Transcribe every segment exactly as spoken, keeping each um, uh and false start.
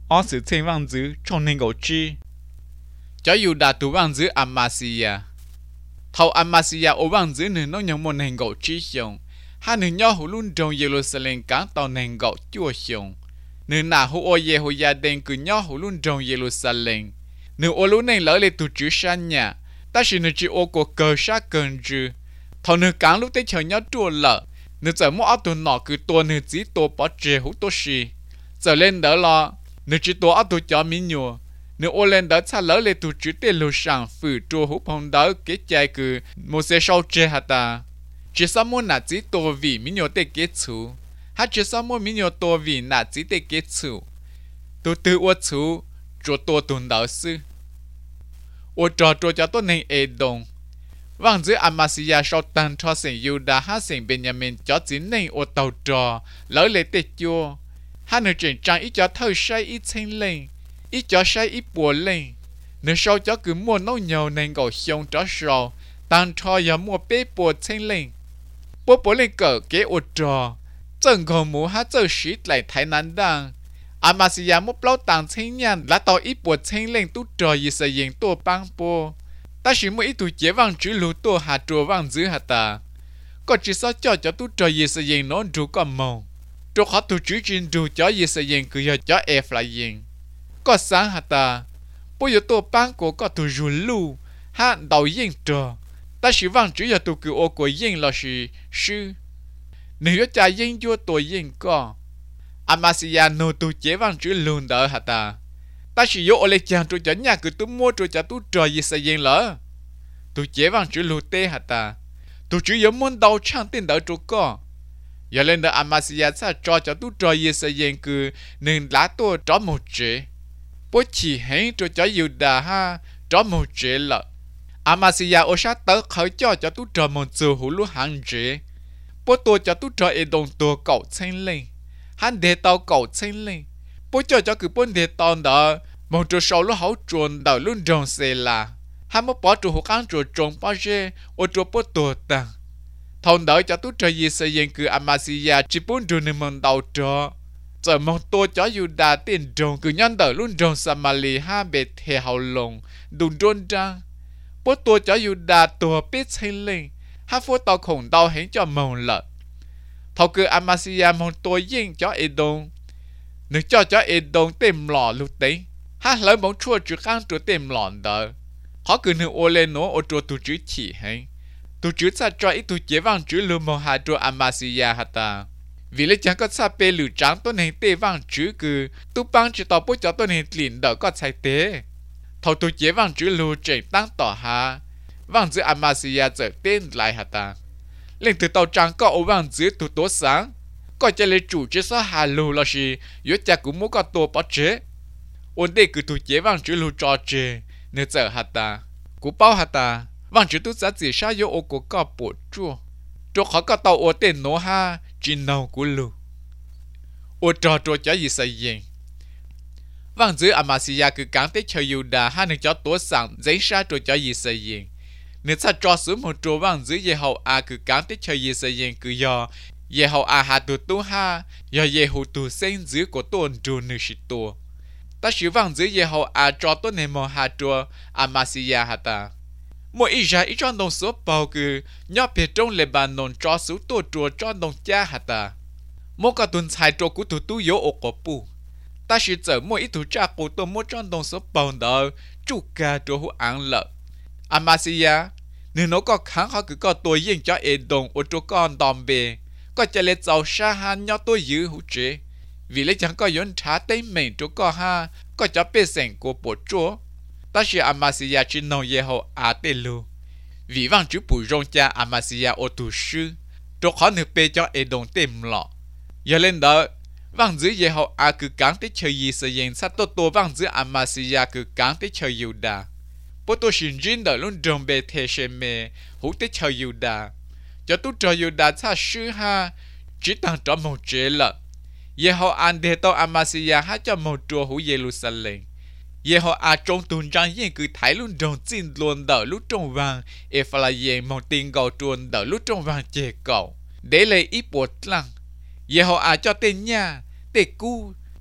ở sự thiên vang giữ trong nên gỗ chi cho dù đã tu vang giữ Amasia thầu Amasia ở vang giữ nên nó nhận một nên gỗ chi xong hai nên nhau hữu luôn trong Jerusalem cán tàu nên gỗ chua xong nên nào hữu ở Yehoia đen cứ nhau hữu luôn trong Jerusalem nếu ở lúc này lỡ lại tu chữ san nhà ta chỉ nên chỉ ở cuộc cờ sát cơn chữ thầu nếu cán lúc tới chờ nhau chua lợ nếu giờ mua áo tuần nọ cứ tuần nếu chỉ tuần bỏ chế hữu tô xì giờ lên đỡ lo nếu chỉ tuần áo tuần cho mình nhua nếu ô lên đỡ xa lỡ lên tu chữ tên lô sang phử chua hữu phong đỡ kết chạy cứ một xe sau chế hả ta chỉ sao mua nát chỉ tuần vì mình nhua tên kết chủ hát chỉ sao mua mình nhua tuần vì nát chỉ tên kết chủ tu tự ô chủ cho tuần tuần đỡ sư ô trò trò cho tuần này ê đông vang giữa Amasia sau tan cho sinh Yuda hát sinh Benjamin cho chính nên ô tàu trò lỡ lệ tê chua hát nơi chuyện trang ít cho thơ say ít thanh lên ít cho say ít bùa lên nếu sau cho cứ mua nấu nhiều nên gọi xong cho sau tan cho giờ mua bê bùa thanh lên bố bố lên cỡ kế ô trò chân còn muốn hát chơi shit lại thái nan đang Amasia mua bao tàng thanh nhàn lá tàu ít bùa thanh lên tu trò gì sẽ dành tổ băng bùa ta chỉ muốn ít tu chế vang chữ lú tổ hạt trùa vang giữ hạt ta có chỉ sao cho cho tu trò gì sẽ dành nó đủ còn mong cho họ tu chữ trên đủ cho gì sẽ dành cứ giờ cho ép lại dành có sáng hạt ta bây giờ tổ băng của có tu rù lú hạt đầu dành trò ta chỉ vang chữ giờ tu cứ ô của dành là gì sư nếu cha dành vô tổ dành có Amasia nô tu chế vang chữ lùn đỡ hạt ta ta chỉ vô lấy chàng tụi chán nhà cứ tu mua tụi chả tu trò gì sẽ dừng lỡ tụi chế vang chữ lù tê hả ta tụi chữ giống muốn đau chăng tin đỡ tụi co giờ lên đỡ Amasia sa trò chả tu trò gì sẽ dừng cứ nên lá tu trò một chế bố chỉ hẹn tụi chả yêu đà ha trò một chế lợ Amasia ở sát tớ khởi cho chả tu trò một giờ hủ lú hàng chế bố tu chả tu trò ở đồng tu cậu xanh lên hắn để tao cậu xanh lên bố cho cho cứ bốn đề tòn đó một chỗ sau lúc hậu chuồn đào luôn trồng xe là hai mất bỏ chỗ hụt ăn chỗ trồng bao giờ ở chỗ bố tổ tăng thằng đỡ cho tôi chơi gì xây dựng cứ Amasia chỉ bốn chỗ nên mình đào trọ giờ một tô cho Yuda tiền trồng cứ nhân đỡ luôn trồng Samali ha bề thề hậu lồng đun trôn trang bố tô cho Yuda tổ biết xây lên ha phố tàu khổng đào hẹn cho mông lợn thằng cứ Amasia một tô yên cho Edom nếu cho cho ế đông tìm lọ lúc đấy hát lấy bóng chua chữ khăn chua tìm lọ đó họ cứ nếu ô lên nó ô chua tụ chữ chỉ hay tụ chữ sa cho ít tụ chế vang chữ lưu mô hà chua Amasia hả ta vì lấy chẳng có sa bê lưu trắng tôi nên tê vang chữ cứ tụ băng chữ tàu bố cho tôi nên lìn đỡ có chạy tế thầu tụ chế vang chữ lưu chạy tăng tỏ hà vang chữ Amasia trở tên lại hả ta lên từ tàu trắng có ô vang chữ tụ tố sáng có cho lấy chủ chế sao hà lù là gì yếu cha cũng muốn có tổ bỏ chế ổn định cứ tụ chế vang chữ lù cho chế nếu giờ hạt ta cũng bao hạt ta vang chữ tụ giá chỉ sao yếu ô của có bộ chua cho khó có tàu ô tên nó ha chỉ nào của lù ô trò trò cho gì xây dựng vang chữ Amasia cứ cán tới chơi Yuda ha nên cho tổ sáng giấy sa trò cho gì xây dựng nếu sao cho xuống một trò vang chữ về hậu a cứ cán tới chơi gì xây dựng cứ do ye hậu a ha tu tu ha ya ye hu tu sen giữ của tôn trù nữ sĩ tu ta sử vang giữ ye hậu a cho tôn này mò ha chua Amasia ha ta mỗi ít ra ít trong đồng số bao cứ nhớ phía trong Lebanon cho số tu chùa cho đồng cha ha ta mỗi cái tuần sai cho của tu tu yếu ở cổ pu ta sử giờ mỗi ít tu cha của tu mỗi trong đồng số bao đó chu ca cho hu ăn lợ Amasia nếu nó có kháng họ cứ có tuổi yên cho Edom ở chỗ con đòn bề có cho lấy giàu sa han nhau tôi giữ hữu chế vì lấy chẳng có yến trả tên mình chỗ có ha có cho bê sành của bộ chúa ta chỉ Amasia chỉ nông ye hậu à tê lu vì vang chữ bùi rong cha Amasia ô tu sư chỗ khó nửa bê cho Edom tìm lọ giờ lên đó vang giữ ye hậu à cứ cán tới chơi gì sự hiện sát tô tô vang giữ Amasia cứ cán tới chơi Yuda bố tôi xin riêng đợi luôn trồng bê thề xem mê hữu tới chơi Yuda cho tôi cho Yuda cha sư ha chỉ tăng cho một chế lợ ye họ an để tao Amasia ha cho một chùa hữu Jerusalem ye họ à trong tuần trang yên cứ thấy luôn trong xin luôn đỡ lúc trong vàng Ephraim một tiền cầu tuần đỡ lúc trong vàng chè cầu để lấy ít bột lăng ye họ à cho tên nhà tên cu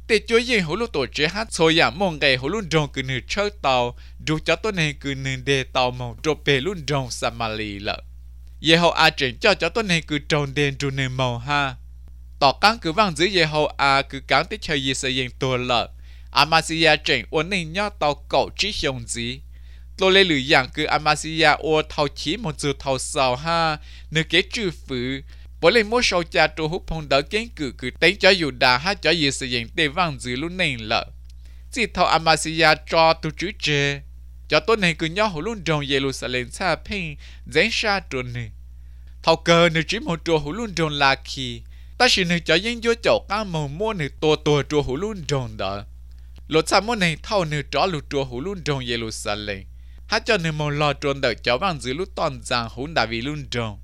để cho yên hồ lúc tổ chức hát xôi giảm mong ngày hồ lúc rong cứ nửa chơi tàu dù cho tôi này cứ nửa đề tàu mong trộn bề lúc rong Samali lợ ye hậu a chuyển cho cho tôi này cứ trồng đèn dù nửa màu ha tỏ căng cứ vang dưới ye hậu a cứ căng tới chơi ye xây dựngตัวlợ Amasia chuyển ổn định nhau tàu cậu trí hiông gì tôi lấy lưỡi dạng cứ Amasia ô thầu chí một giờ thầu sầu ha nửa kế trừ phứ bởi lên mỗi số cha trù hút phong đỡ kiến cử cứ đánh cho dù đã hát cho gì sử dụng để vang dưới lúc này lợ chỉ thầu Amasia cho tu chữ chê cho tôi này cứ nhau hồ luôn trong Jerusalem xa phim dễ xa trồn này thầu cờ nửa chỉ một trù hồ luôn trong là khi ta chỉ nửa cho những vô chỗ các màu mua nửa tổ tổ trù hồ luôn trong đó lột xa môn này thầu nửa trò lụt trù hồ luôn trong Jerusalem hát cho nửa màu lò trồn đỡ cho vang dưới lúc toàn giang hôn đà vì luôn trong